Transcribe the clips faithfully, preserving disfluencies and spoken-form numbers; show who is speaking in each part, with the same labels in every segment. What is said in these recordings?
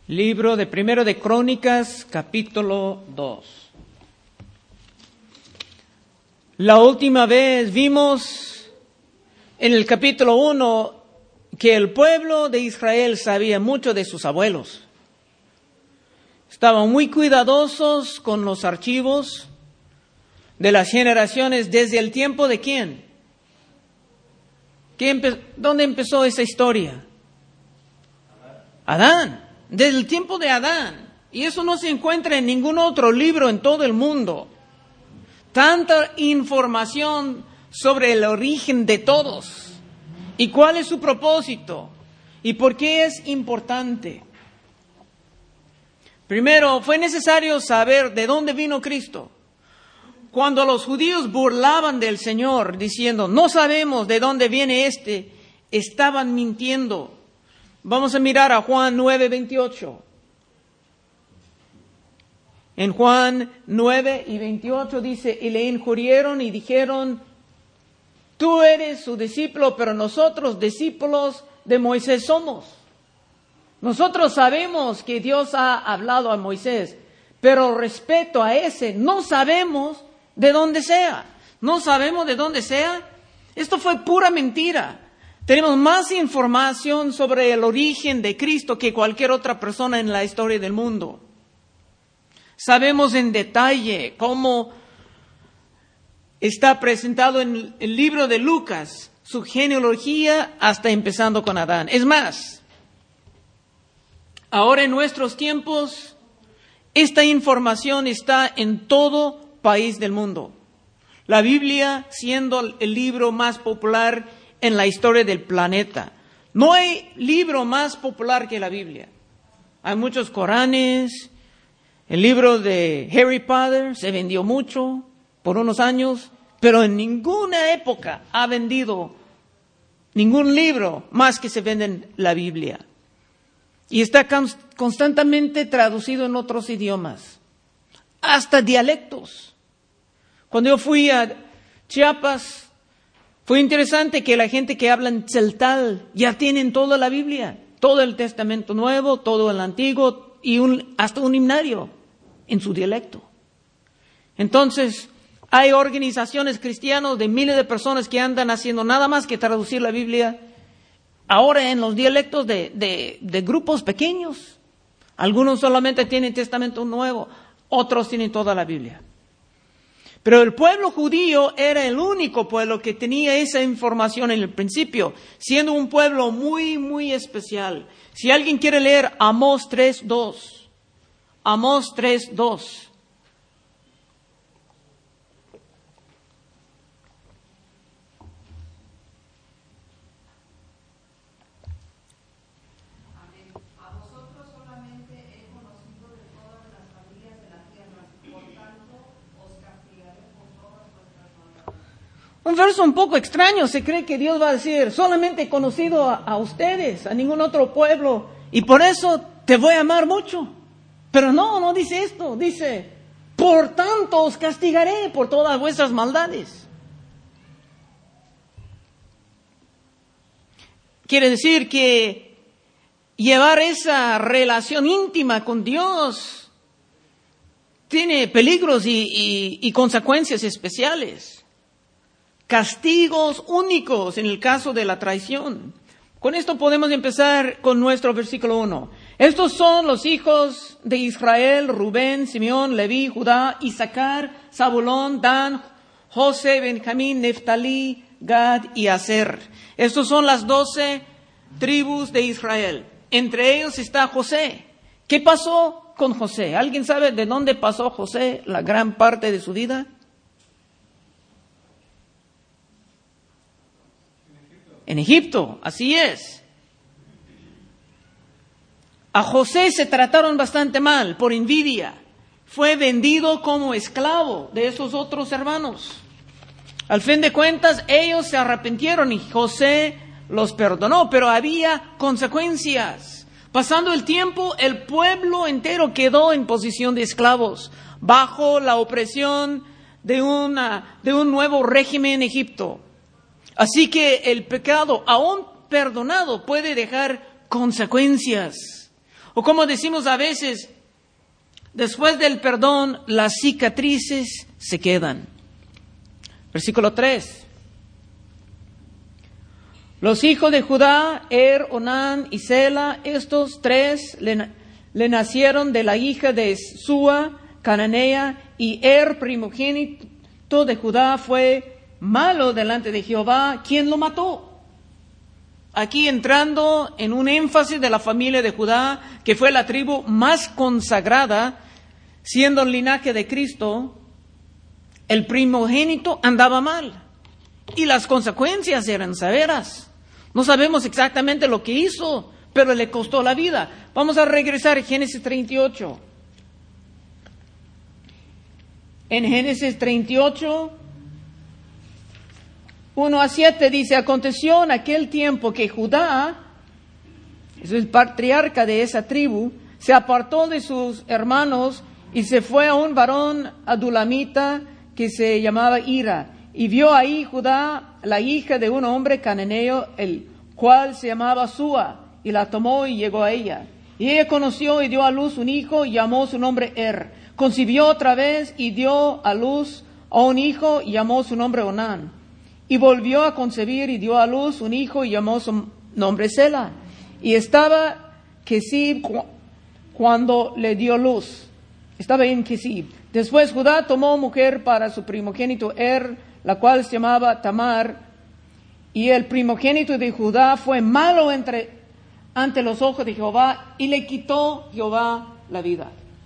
Speaker 1: Libro de Primero de Crónicas, capítulo dos. La última vez vimos en el capítulo uno que el pueblo de Israel sabía mucho de sus abuelos. Estaban muy cuidadosos con los archivos de las generaciones desde el tiempo de quién. ¿Quién empe- ¿Dónde empezó esa historia? Adán. Desde el tiempo de Adán. Y eso no se encuentra en ningún otro libro en todo el mundo. Tanta información sobre el origen de todos. ¿Y cuál es su propósito? ¿Y por qué es importante? Primero, fue necesario saber de dónde vino Cristo. Cuando los judíos burlaban del Señor diciendo, no sabemos de dónde viene este, estaban mintiendo. Vamos a mirar a Juan nueve veintiocho. En Juan nueve y veintiocho dice, y le injurieron y dijeron, tú eres su discípulo, pero nosotros discípulos de Moisés somos. Nosotros sabemos que Dios ha hablado a Moisés, pero respecto a ese, no sabemos de dónde sea. No sabemos de dónde sea. Esto fue pura mentira. Tenemos más información sobre el origen de Cristo que cualquier otra persona en la historia del mundo. Sabemos en detalle cómo está presentado en el libro de Lucas, su genealogía hasta empezando con Adán. Es más, ahora en nuestros tiempos, esta información está en todo país del mundo. La Biblia siendo el libro más popular en la historia del planeta. No hay libro más popular que la Biblia. Hay muchos Coranes. El libro de Harry Potter se vendió mucho por unos años, pero en ninguna época ha vendido ningún libro más que se vende en la Biblia. Y está constantemente traducido en otros idiomas, hasta dialectos. Cuando yo fui a Chiapas, fue interesante que la gente que habla en tzeltal ya tienen toda la Biblia, todo el Testamento Nuevo, todo el Antiguo y un, hasta un himnario en su dialecto. Entonces, hay organizaciones cristianas de miles de personas que andan haciendo nada más que traducir la Biblia ahora en los dialectos de, de, de grupos pequeños. Algunos solamente tienen Testamento Nuevo, otros tienen toda la Biblia. Pero el pueblo judío era el único pueblo que tenía esa información en el principio, siendo un pueblo muy, muy especial. Si alguien quiere leer Amós tres dos, Amós tres dos. Un verso un poco extraño, se cree que Dios va a decir, solamente he conocido a, a ustedes, a ningún otro pueblo, y por eso te voy a amar mucho. Pero no, no dice esto, dice, por tanto os castigaré por todas vuestras maldades. Quiere decir que llevar esa relación íntima con Dios tiene peligros y, y, y consecuencias especiales. Castigos únicos en el caso de la traición. Con esto podemos empezar con nuestro versículo uno. Estos son los hijos de Israel: Rubén, Simeón, Leví, Judá, Isaacar, Zabulón, Dan, José, Benjamín, Neftalí, Gad y Aser. Estos son las doce tribus de Israel. Entre ellos está José. ¿Qué pasó con José? ¿Alguien sabe de dónde pasó José la gran parte de su vida? En Egipto, así es. A José se trataron bastante mal por envidia. Fue vendido como esclavo de esos otros hermanos. Al fin de cuentas, ellos se arrepintieron y José los perdonó, pero había consecuencias. Pasando el tiempo, el pueblo entero quedó en posición de esclavos, bajo la opresión de, una, de un nuevo régimen en Egipto. Así que el pecado, aún perdonado, puede dejar consecuencias. O como decimos a veces, después del perdón, las cicatrices se quedan. Versículo tres. Los hijos de Judá, Er, Onán y Sela, estos tres le, le nacieron de la hija de Súa, cananea, y Er, primogénito de Judá, fue malo delante de Jehová, quien lo mató. Aquí entrando en un énfasis de la familia de Judá, que fue la tribu más consagrada, siendo el linaje de Cristo, el primogénito andaba mal. Y las consecuencias eran severas. No sabemos exactamente lo que hizo, pero le costó la vida. Vamos a regresar a Génesis treinta y ocho. En Génesis treinta y ocho, uno a siete dice, aconteció en aquel tiempo que Judá, es el patriarca de esa tribu, se apartó de sus hermanos y se fue a un varón adulamita que se llamaba Ira. Y vio ahí Judá la hija de un hombre cananeo, el cual se llamaba Súa, y la tomó y llegó a ella. Y ella conoció y dio a luz un hijo y llamó su nombre Er. Concibió otra vez y dio a luz a un hijo y llamó su nombre Onán. Y volvió a concebir y dio a luz un hijo y llamó su nombre Sela. Y estaba Kesib cu- cuando le dio luz. Estaba en Kesib. Después Judá tomó mujer para su primogénito Er, la cual se llamaba Tamar, y el primogénito de Judá fue malo entre, ante los ojos de Jehová, y le quitó Jehová la vida.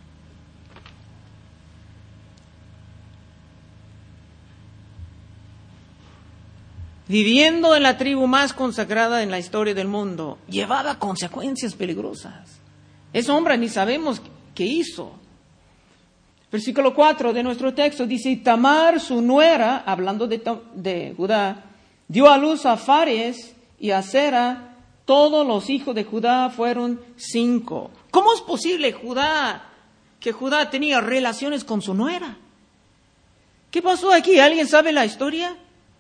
Speaker 1: Viviendo en la tribu más consagrada en la historia del mundo, llevaba consecuencias peligrosas. Ese hombre ni sabemos qué hizo. Versículo cuatro de nuestro texto dice, Tamar, su nuera, hablando de, de Judá, dio a luz a Fares y a Sera. Todos los hijos de Judá fueron cinco. ¿Cómo es posible Judá, que Judá tenía relaciones con su nuera? ¿Qué pasó aquí? ¿Alguien sabe la historia?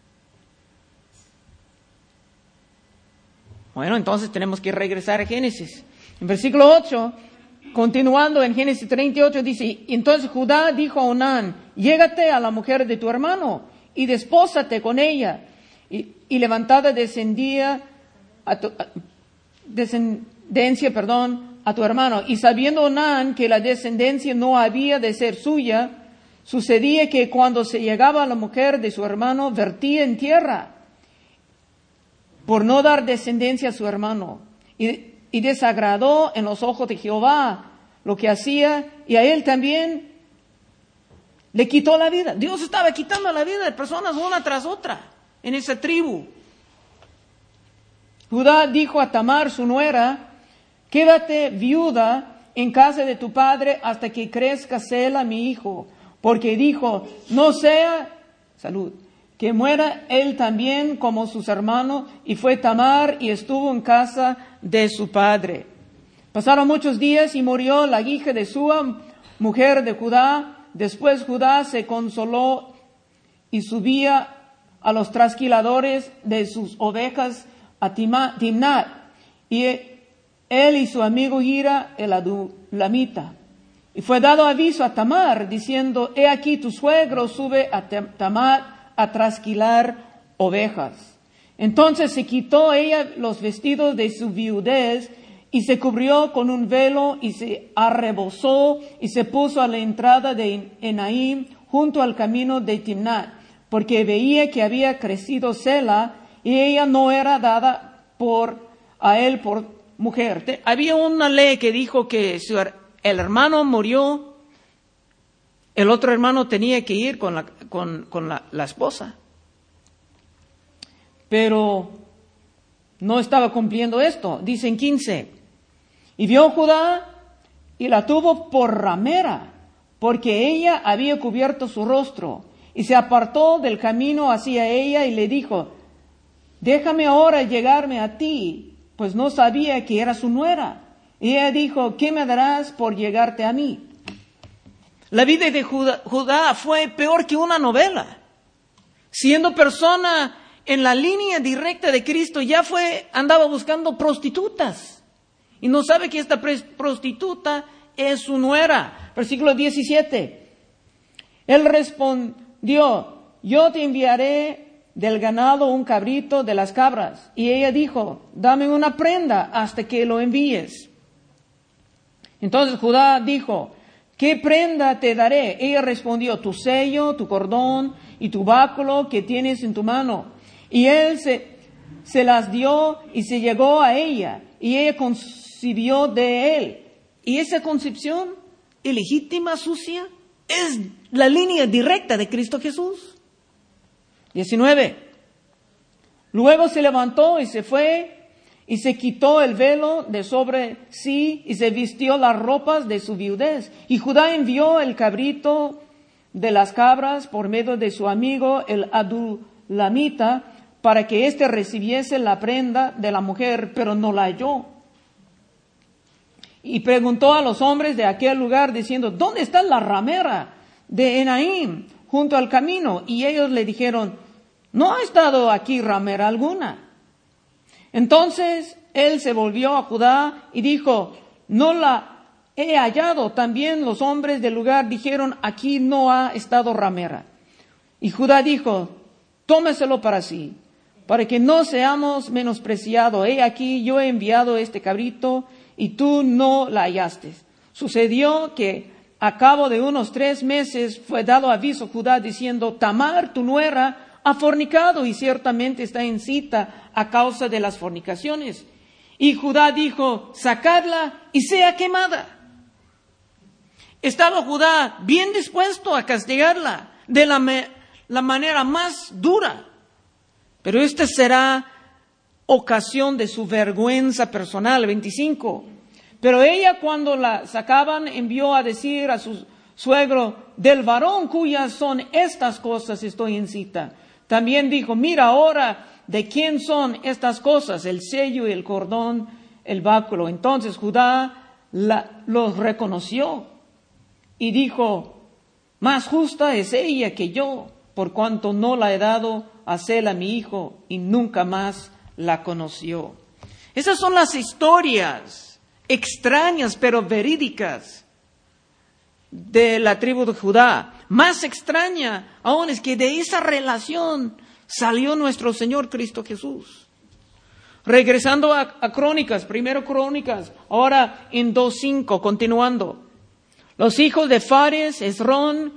Speaker 1: Bueno, entonces tenemos que regresar a Génesis. En versículo ocho, continuando en Génesis treinta y ocho, dice, entonces Judá dijo a Onán, llégate a la mujer de tu hermano y despósate con ella. Y, y levantada descendía a tu, a, descendencia, perdón, a tu hermano. Y sabiendo Onán que la descendencia no había de ser suya, sucedía que cuando se llegaba a la mujer de su hermano, vertía en tierra, por no dar descendencia a su hermano. Y, y desagradó en los ojos de Jehová lo que hacía, y a él también le quitó la vida. Dios estaba quitando la vida de personas una tras otra en esa tribu. Judá dijo a Tamar, su nuera, quédate viuda en casa de tu padre hasta que crezca Sela, mi hijo, porque dijo, no sea, salud, que muera él también como sus hermanos, y fue Tamar y estuvo en casa de su padre. Pasaron muchos días y murió la hija de Súa, mujer de Judá. Después Judá se consoló y subía a los trasquiladores de sus ovejas a Timnat, y él y su amigo Ira, el adulamita. Y fue dado aviso a Tamar, diciendo, he aquí tu suegro sube a Timnat a trasquilar ovejas. Entonces se quitó ella los vestidos de su viudez y se cubrió con un velo y se arrebozó y se puso a la entrada de Enaim junto al camino de Timnat, porque veía que había crecido Sela y ella no era dada por a él por mujer. Te, había una ley que dijo que si el hermano murió, el otro hermano tenía que ir con la, con, con la, la esposa. Pero no estaba cumpliendo esto. Dice en quince, y vio Judá y la tuvo por ramera, porque ella había cubierto su rostro, y se apartó del camino hacia ella y le dijo, déjame ahora llegarme a ti, pues no sabía que era su nuera. Y ella dijo, ¿qué me darás por llegarte a mí? La vida de Judá, Judá fue peor que una novela. Siendo persona en la línea directa de Cristo, ya fue, andaba buscando prostitutas. Y no sabe que esta prostituta es su nuera. Versículo diecisiete. Él respondió, yo te enviaré del ganado un cabrito de las cabras. Y ella dijo, dame una prenda hasta que lo envíes. Entonces Judá dijo, ¿qué prenda te daré? Ella respondió, tu sello, tu cordón y tu báculo que tienes en tu mano. Y él se, se las dio y se llegó a ella. Y ella concibió de él. Y esa concepción ilegítima, sucia, es la línea directa de Cristo Jesús. diecinueve. Luego se levantó y se fue y se quitó el velo de sobre sí y se vistió las ropas de su viudez. Y Judá envió el cabrito de las cabras por medio de su amigo el adulamita para que éste recibiese la prenda de la mujer, pero no la halló. Y preguntó a los hombres de aquel lugar diciendo, ¿dónde está la ramera de Enaim junto al camino? Y ellos le dijeron, no ha estado aquí ramera alguna. Entonces él se volvió a Judá y dijo, no la he hallado. También los hombres del lugar dijeron, aquí no ha estado ramera. Y Judá dijo, tómeselo para sí, para que no seamos menospreciados. He aquí, yo he enviado este cabrito y tú no la hallaste. Sucedió que a cabo de unos tres meses fue dado aviso a Judá diciendo, Tamar, tu nuera, ha fornicado y ciertamente está en cita a causa de las fornicaciones. Y Judá dijo, sacadla y sea quemada. Estaba Judá bien dispuesto a castigarla de la, me, la manera más dura. Pero esta será ocasión de su vergüenza personal. veinticinco. Pero ella cuando la sacaban envió a decir a su suegro, del varón cuyas son estas cosas estoy en cita. También dijo, mira ahora de quién son estas cosas, el sello y el cordón, el báculo. Entonces Judá la, los reconoció y dijo, más justa es ella que yo, por cuanto no la he dado a Sela mi hijo, y nunca más la conoció. Esas son las historias extrañas pero verídicas de la tribu de Judá. Más extraña aún es que de esa relación salió nuestro Señor Cristo Jesús. Regresando a, a Crónicas, primero Crónicas, ahora en dos cinco, continuando. Los hijos de Fares, Esrón,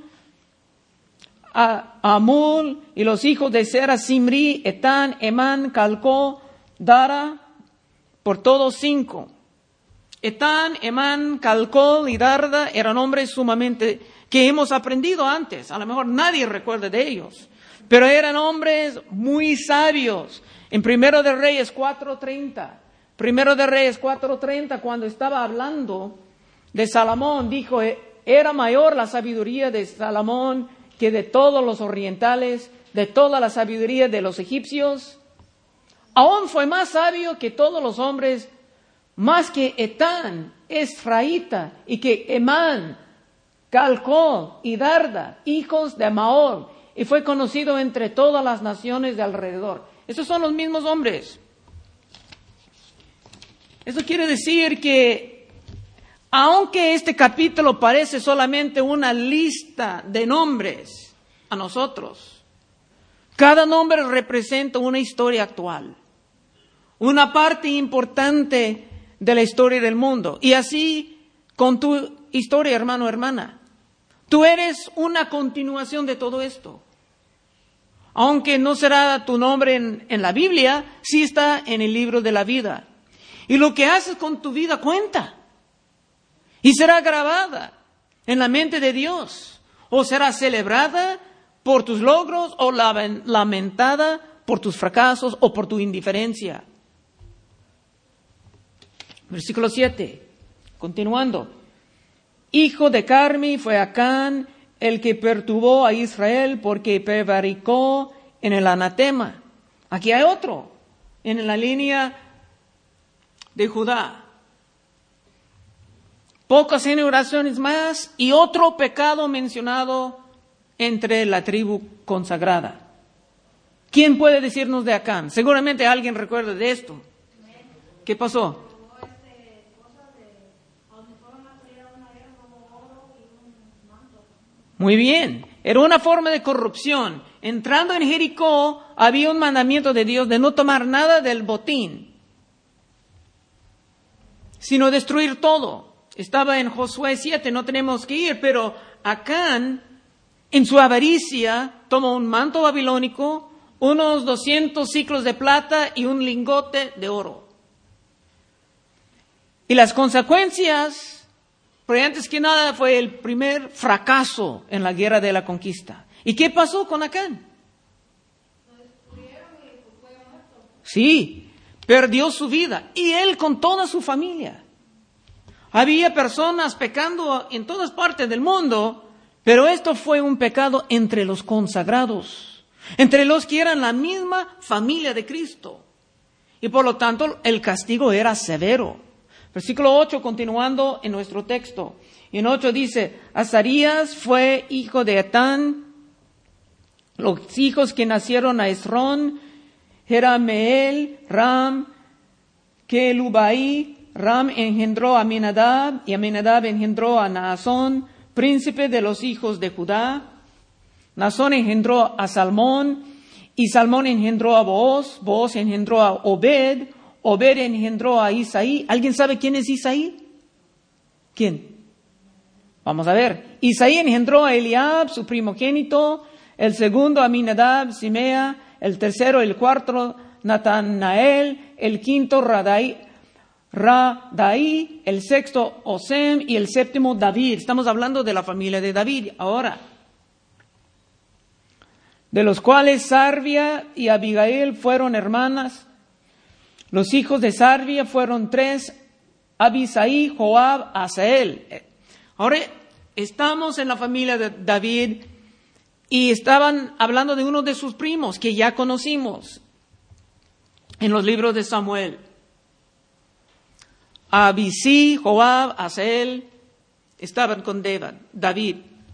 Speaker 1: a, Amul, y los hijos de Sera, Simri, Etán, Emán, Calcó, Dara, por todos cinco. Etán, Emán, Calcol y Darda eran hombres sumamente que hemos aprendido antes. A lo mejor nadie recuerda de ellos, pero eran hombres muy sabios. En Primero de Reyes cuatro treinta, Primero de Reyes cuatro treinta, cuando estaba hablando de Salomón, dijo, era mayor la sabiduría de Salomón que de todos los orientales, de toda la sabiduría de los egipcios. Aún fue más sabio que todos los hombres, más que Etán, Esraíta, y que Emán, Calcol y Darda, hijos de Maol, y fue conocido entre todas las naciones de alrededor. Esos son los mismos hombres. Eso quiere decir que, aunque este capítulo parece solamente una lista de nombres a nosotros, cada nombre representa una historia actual, una parte importante de la historia del mundo. Y así con tu historia, hermano, hermana. Tú eres una continuación de todo esto. Aunque no será tu nombre en, en la Biblia, sí está en el libro de la vida. Y lo que haces con tu vida cuenta. Y será grabada en la mente de Dios. O será celebrada por tus logros o lamentada por tus fracasos o por tu indiferencia. Versículo siete, continuando. Hijo de Carmi fue Acán el que perturbó a Israel porque prevaricó en el anatema. Aquí hay otro, en la línea de Judá. Pocas generaciones más y otro pecado mencionado entre la tribu consagrada. ¿Quién puede decirnos de Acán? Seguramente alguien recuerda de esto. ¿Qué pasó? Muy bien, era una forma de corrupción. Entrando en Jericó, había un mandamiento de Dios de no tomar nada del botín, sino destruir todo. Estaba en Josué siete, no tenemos que ir, pero Acán, en su avaricia, tomó un manto babilónico, unos doscientos ciclos de plata y un lingote de oro. Y las consecuencias, pero antes que nada, fue el primer fracaso en la guerra de la conquista. ¿Y qué pasó con Acán? Sí, perdió su vida, y él con toda su familia. Había personas pecando en todas partes del mundo, pero esto fue un pecado entre los consagrados, entre los que eran la misma familia de Cristo. Y por lo tanto, el castigo era severo. Versículo ocho, continuando en nuestro texto. Y en ocho dice, Azarías fue hijo de Etán, los hijos que nacieron a Esrón, Jerameel, Ram, Kelubai. Ram engendró a Aminadab, y Aminadab engendró a Naasón, príncipe de los hijos de Judá. Naasón engendró a Salmón, y Salmón engendró a Booz, Booz engendró a Obed, Obed engendró a Isaí. ¿Alguien sabe quién es Isaí? ¿Quién? Vamos a ver. Isaí engendró a Eliab, su primogénito, el segundo a Aminadab, Simea, el tercero, el cuarto, Natanael, el quinto, Radai, Radai, el sexto, Osem, y el séptimo, David. Estamos hablando de la familia de David. Ahora, de los cuales Sarvia y Abigail fueron hermanas. Los hijos de Sarvia fueron tres, Abisai, Joab, Asael. Ahora, estamos en la familia de David y estaban hablando de uno de sus primos que ya conocimos en los libros de Samuel. Abisai, Joab, Asael estaban con David.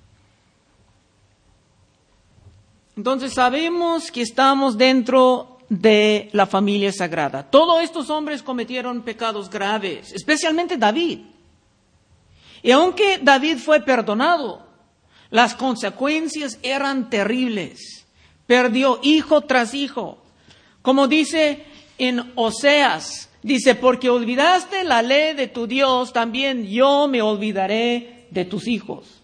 Speaker 1: Entonces sabemos que estamos dentro de la familia sagrada. Todos estos hombres cometieron pecados graves, especialmente David. Y aunque David fue perdonado, las consecuencias eran terribles. Perdió hijo tras hijo. Como dice en Oseas, dice, porque olvidaste la ley de tu Dios, también yo me olvidaré de tus hijos.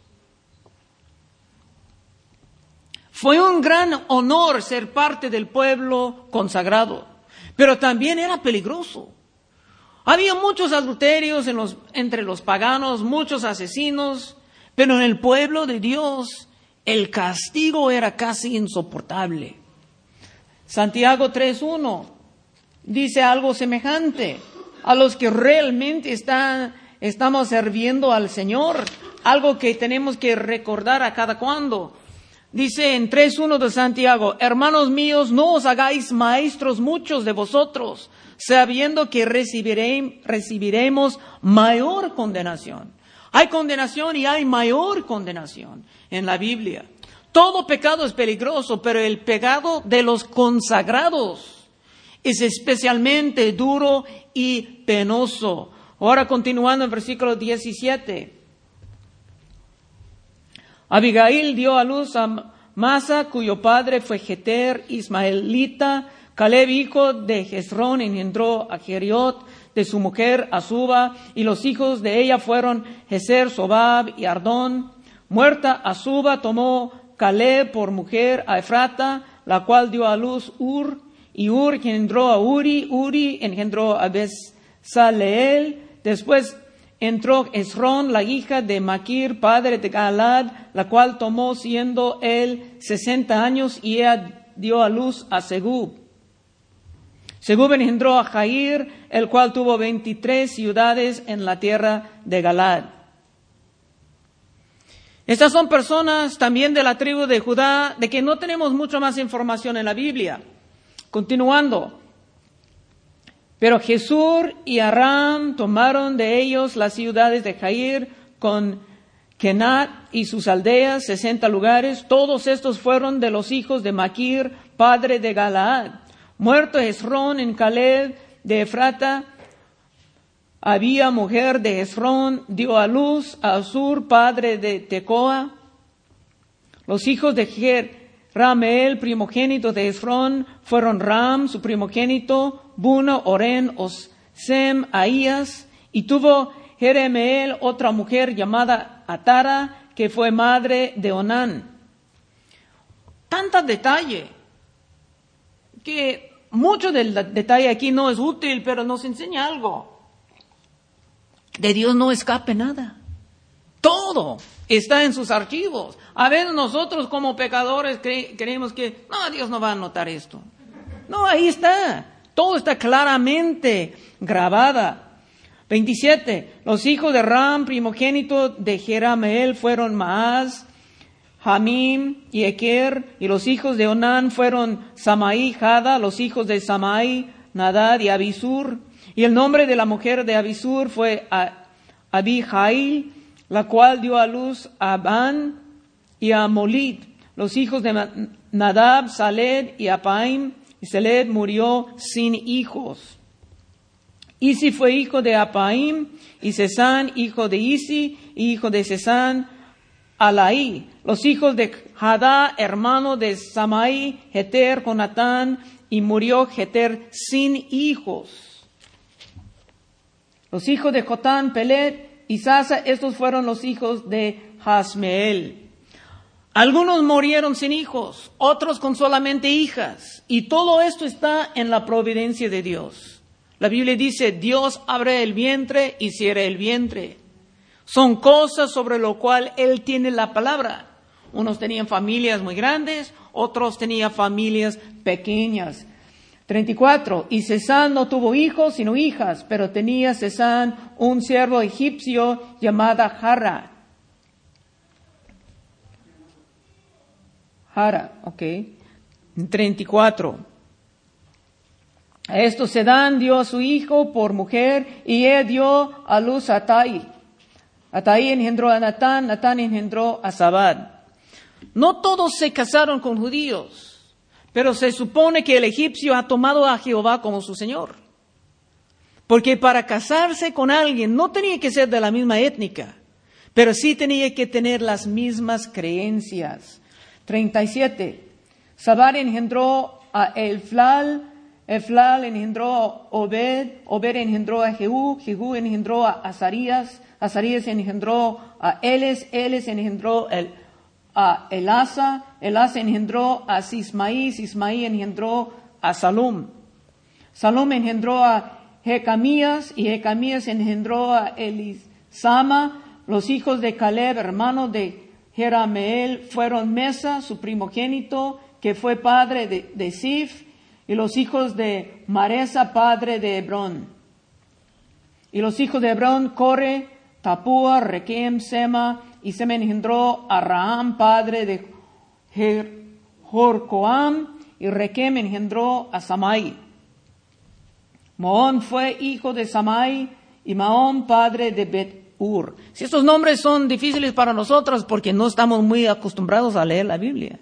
Speaker 1: Fue un gran honor ser parte del pueblo consagrado, pero también era peligroso. Había muchos adulterios en los, entre los paganos, muchos asesinos, pero en el pueblo de Dios el castigo era casi insoportable. Santiago tres uno dice algo semejante. A los que realmente están, estamos sirviendo al Señor, algo que tenemos que recordar a cada cuando. Dice en tres uno de Santiago, hermanos míos, no os hagáis maestros muchos de vosotros, sabiendo que recibiré, recibiremos mayor condenación. Hay condenación y hay mayor condenación en la Biblia. Todo pecado es peligroso, pero el pecado de los consagrados es especialmente duro y penoso. Ahora continuando en versículo diecisiete. Abigail dio a luz a Masa, cuyo padre fue Jeter, ismaelita. Caleb, hijo de Jezrón, engendró a Geriot, de su mujer Azuba, y los hijos de ella fueron Jezer, Sobab y Ardón. Muerta Azuba, tomó Caleb por mujer a Efrata, la cual dio a luz Ur, y Ur engendró a Uri, Uri engendró a Besaleel. Después entró Esrón, la hija de Maquir, padre de Galad, la cual tomó siendo él sesenta años, y ella dio a luz a Segub. Segub engendró a Jair, el cual tuvo veintitrés ciudades en la tierra de Galad. Estas son personas también de la tribu de Judá, de que no tenemos mucha más información en la Biblia. Continuando. Pero Jesur y Aram tomaron de ellos las ciudades de Jair con Kenat y sus aldeas, sesenta lugares. Todos estos fueron de los hijos de Maquir, padre de Galaad. Muerto Hezrón en Caleb de Efrata, había mujer de Hezrón, dio a luz a Asur, padre de Tecoa. Los hijos de Jerameel, primogénito de Esrón, fueron Ram, su primogénito, Buna, Oren, Osem, Ahías, y tuvo Jerameel otra mujer llamada Atara, que fue madre de Onán. Tanto detalle, que mucho del detalle aquí no es útil, pero nos enseña algo. De Dios no escape nada. Todo está en sus archivos. A veces nosotros como pecadores cre- creemos que, no, Dios no va a notar esto. No, ahí está. Todo está claramente grabada. veintisiete. Los hijos de Ram, primogénito de Jerameel, fueron Maaz, Jamim y Eker. Y los hijos de Onán fueron Samaí, Jada. Los hijos de Samaí, Nadad y Abisur. Y el nombre de la mujer de Abisur fue Abihail, la cual dio a luz a Abán y a Molid. Los hijos de Nadab, Saled y Apaim. Y Saled murió sin hijos. Isi fue hijo de Apaim, y Sesán, hijo de Isi, y hijo de Sesán, Alaí. Los hijos de Hadá, hermano de Samaí, Jeter, Jonatán, y murió Jeter sin hijos. Los hijos de Jotán, Pelet y Sasa, estos fueron los hijos de Jasmeel. Algunos murieron sin hijos, otros con solamente hijas. Y todo esto está en la providencia de Dios. La Biblia dice, Dios abre el vientre y cierra el vientre. Son cosas sobre lo cual Él tiene la palabra. Unos tenían familias muy grandes, otros tenían familias pequeñas. treinta y cuatro. Y Sesán no tuvo hijos sino hijas, pero tenía Sesán un siervo egipcio llamada Jara. Jara, ok. treinta y cuatro. A esto Sedán dio a su hijo por mujer y él dio a luz a Atai. Atai engendró a Natán, Natán engendró a Zabad. No todos se casaron con judíos. Pero se supone que el egipcio ha tomado a Jehová como su Señor. Porque para casarse con alguien no tenía que ser de la misma étnica, pero sí tenía que tener las mismas creencias. treinta y siete. Zabad engendró a Elflal, Elflal engendró a Obed, Obed engendró a Jehú, Jehú engendró a Azarías, Azarías engendró a Eles, Eles engendró el a Elasa, Elasa engendró a Sismaí, Sismaí engendró a Salum. Salum engendró a Jecamías y Jecamías engendró a Elisama. Los hijos de Caleb, hermano de Jerameel, fueron Mesa, su primogénito, que fue padre de, de Sif, y los hijos de Maresa, padre de Hebrón. Y los hijos de Hebrón, Core, Tapúa, Requem, Sema, y Sema engendró a Raham, padre de Jorcoam, y Requem engendró a Samai. Moón fue hijo de Samai, y Maón, padre de Bet-ur. Si estos nombres son difíciles para nosotros, porque no estamos muy acostumbrados a leer la Biblia.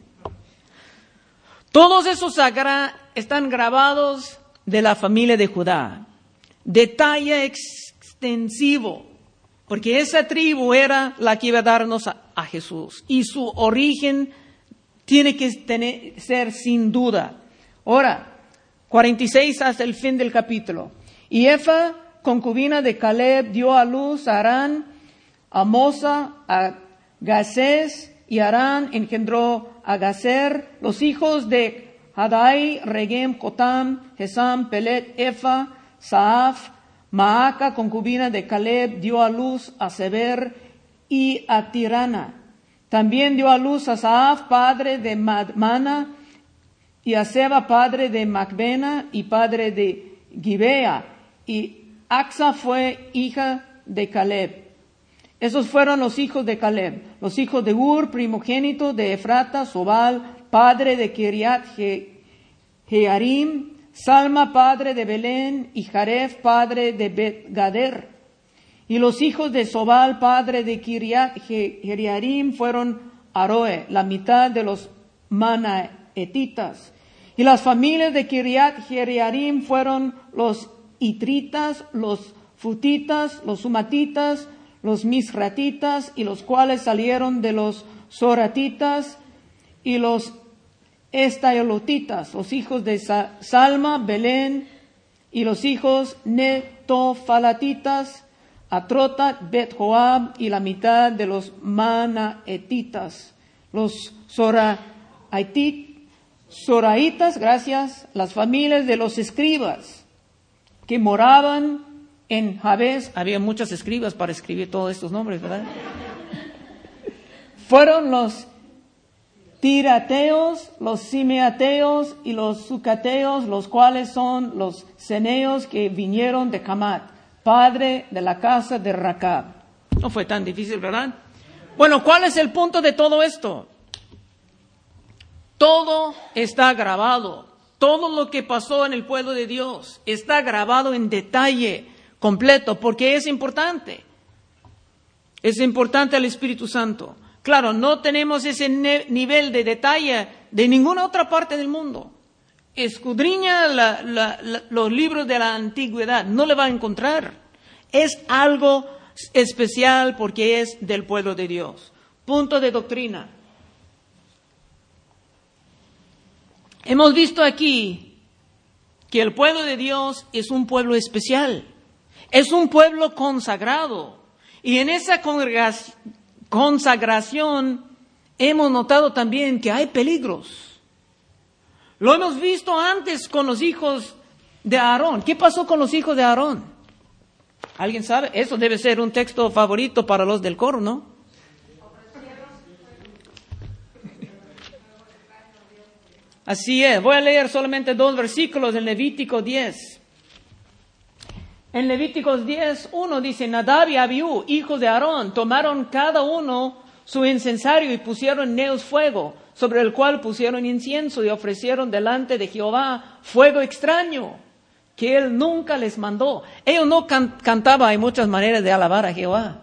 Speaker 1: Todos esos sagra- están grabados de la familia de Judá. Detalle extensivo. Porque esa tribu era la que iba a darnos a, a Jesús. Y su origen tiene que tener, ser sin duda. Ahora, cuarenta y seis hasta el fin del capítulo. Y Efa, concubina de Caleb, dio a luz a Arán, a Mosa, a Gacés, y Arán engendró a Gazer. Los hijos de Hadai, Regem, Cotam, Gesam, Pelet, Efa, Saaf, Maaca, concubina de Caleb, dio a luz a Seber y a Tirana. También dio a luz a Saaf, padre de Madmana, y a Seba, padre de Macbena y padre de Gibea. Y Axa fue hija de Caleb. Esos fueron los hijos de Caleb. Los hijos de Ur, primogénito de Efrata, Sobal, padre de Kiriat Jearim, Salma, padre de Belén, y Jaref, padre de Bet-Gader. Y los hijos de Sobal, padre de Kiriat Jearim, fueron Aroe, la mitad de los Manaetitas. Y las familias de Kiriat Jearim fueron los Itritas, los Futitas, los Sumatitas, los Misratitas, y los cuales salieron de los Soratitas, y los estailotitas, los hijos de Salma, Belén, y los hijos netofalatitas, Atrota, Bet-Joab, y la mitad de los manaetitas, los zoraitas, gracias, las familias de los escribas que moraban en Jabes. Había muchas escribas para escribir todos estos nombres, ¿verdad? Fueron los tirateos, los simeateos y los sucateos, los cuales son los ceneos que vinieron de Camat, padre de la casa de Racab. No fue tan difícil, ¿verdad? Bueno, ¿cuál es el punto de todo esto? Todo está grabado. Todo lo que pasó en el pueblo de Dios está grabado en detalle completo, porque es importante. Es importante el Espíritu Santo. Claro, no tenemos ese ne- nivel de detalle de ninguna otra parte del mundo. Escudriña la, la, la, los libros de la antigüedad, no le va a encontrar. Es algo especial porque es del pueblo de Dios. Punto de doctrina. Hemos visto aquí que el pueblo de Dios es un pueblo especial. Es un pueblo consagrado. Y en esa congregación, consagración hemos notado también que hay peligros. Lo hemos visto antes con los hijos de Aarón. ¿Qué pasó con los hijos de Aarón? ¿Alguien sabe? Eso debe ser un texto favorito para los del coro, ¿no? Así es. Voy a leer solamente dos versículos en Levítico diez. En Levíticos diez, uno dice, Nadab y Abiú, hijos de Aarón, tomaron cada uno su incensario y pusieron en ellos fuego, sobre el cual pusieron incienso y ofrecieron delante de Jehová fuego extraño, que él nunca les mandó. Ellos no can- cantaban, hay muchas maneras de alabar a Jehová.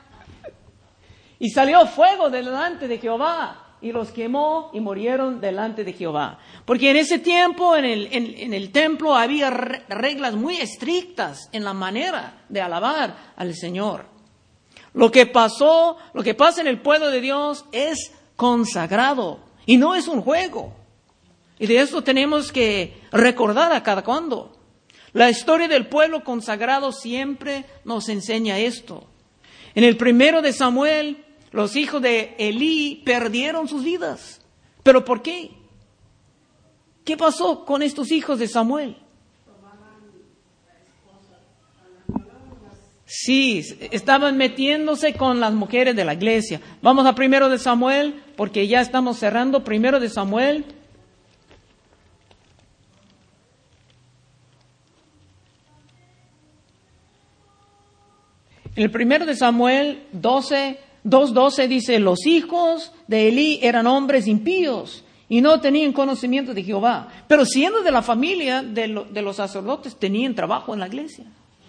Speaker 1: Y salió fuego delante de Jehová, y los quemó y murieron delante de Jehová. Porque en ese tiempo en el, en, en el templo había re- reglas muy estrictas en la manera de alabar al Señor. Lo que pasó, lo que pasa en el pueblo de Dios es consagrado y no es un juego. Y de eso tenemos que recordar a cada cuando. La historia del pueblo consagrado siempre nos enseña esto. En el primero de Samuel, los hijos de Elí perdieron sus vidas. ¿Pero por qué? ¿Qué pasó con estos hijos de Samuel? Sí, estaban metiéndose con las mujeres de la iglesia. Vamos a primero de Samuel, porque ya estamos cerrando. Primero de Samuel. En el primero de Samuel doce, dos doce dice, los hijos de Elí eran hombres impíos y no tenían conocimiento de Jehová. Pero siendo de la familia de, lo, de los sacerdotes, tenían trabajo en la iglesia.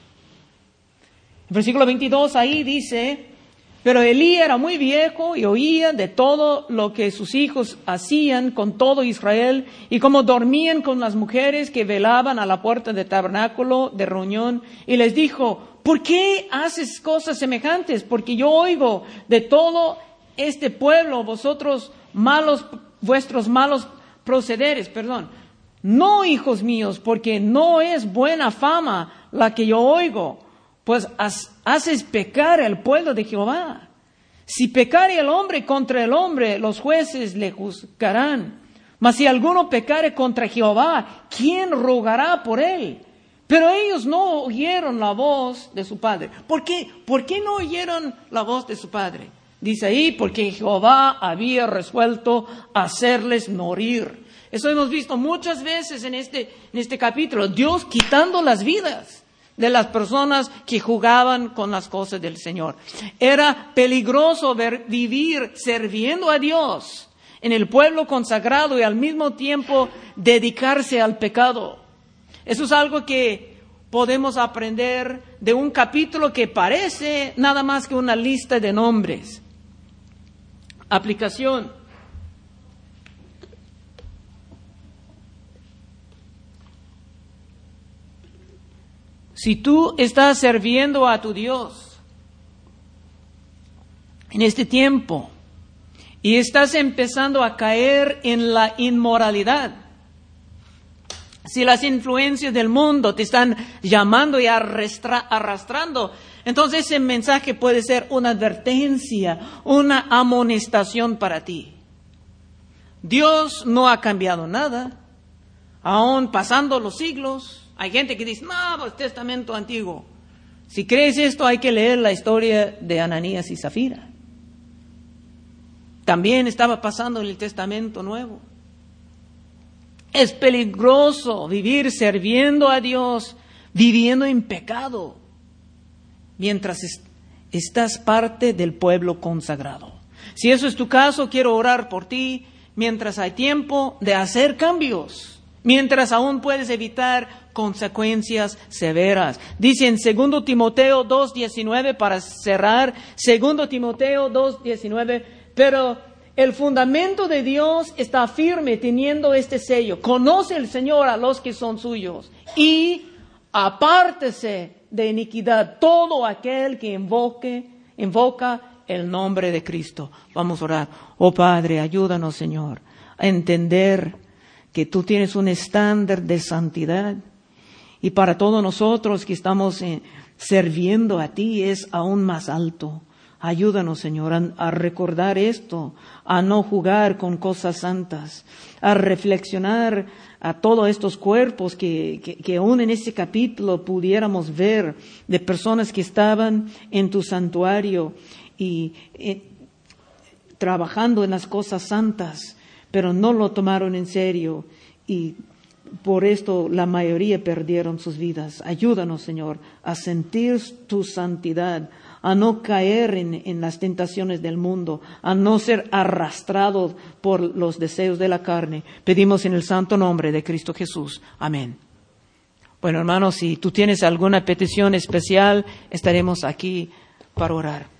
Speaker 1: En versículo veintidós ahí dice, pero Elí era muy viejo y oía de todo lo que sus hijos hacían con todo Israel y cómo dormían con las mujeres que velaban a la puerta del tabernáculo de reunión. Y les dijo, ¿por qué haces cosas semejantes? Porque yo oigo de todo este pueblo, vosotros malos, vuestros malos procederes, perdón. No, hijos míos, porque no es buena fama la que yo oigo, pues haces pecar al pueblo de Jehová. Si pecare el hombre contra el hombre, los jueces le juzgarán. Mas si alguno pecare contra Jehová, ¿quién rogará por él? Pero ellos no oyeron la voz de su padre. ¿Por qué? ¿Por qué no oyeron la voz de su padre? Dice ahí, porque Jehová había resuelto hacerles morir. Eso hemos visto muchas veces en este, en este capítulo. Dios quitando las vidas de las personas que jugaban con las cosas del Señor. Era peligroso ver, vivir sirviendo a Dios en el pueblo consagrado y al mismo tiempo dedicarse al pecado. Eso es algo que podemos aprender de un capítulo que parece nada más que una lista de nombres. Aplicación. Si tú estás sirviendo a tu Dios en este tiempo y estás empezando a caer en la inmoralidad, si las influencias del mundo te están llamando y arrastra, arrastrando, entonces ese mensaje puede ser una advertencia, una amonestación para ti. Dios no ha cambiado nada, aún pasando los siglos. Hay gente que dice, no, el Testamento antiguo. Si crees esto, hay que leer la historia de Ananías y Zafira. También estaba pasando en el Testamento Nuevo. Es peligroso vivir sirviendo a Dios, viviendo en pecado, mientras est- estás parte del pueblo consagrado. Si eso es tu caso, quiero orar por ti mientras hay tiempo de hacer cambios, mientras aún puedes evitar consecuencias severas. Dice en segundo Timoteo dos diecinueve, para cerrar, segundo Timoteo dos diecinueve, pero el fundamento de Dios está firme teniendo este sello. Conoce el Señor a los que son suyos y apártese de iniquidad todo aquel que invoque, invoca el nombre de Cristo. Vamos a orar. Oh Padre, ayúdanos, Señor, a entender que tú tienes un estándar de santidad y para todos nosotros que estamos eh, sirviendo a ti es aún más alto. Ayúdanos, Señor, a, a recordar esto, a no jugar con cosas santas, a reflexionar a todos estos cuerpos que, que, que aún en este capítulo pudiéramos ver de personas que estaban en tu santuario y eh, trabajando en las cosas santas, pero no lo tomaron en serio y por esto la mayoría perdieron sus vidas. Ayúdanos, Señor, a sentir tu santidad, a no caer en, en las tentaciones del mundo, a no ser arrastrados por los deseos de la carne. Pedimos en el santo nombre de Cristo Jesús. Amén. Bueno, hermanos, si tú tienes alguna petición especial, estaremos aquí para orar.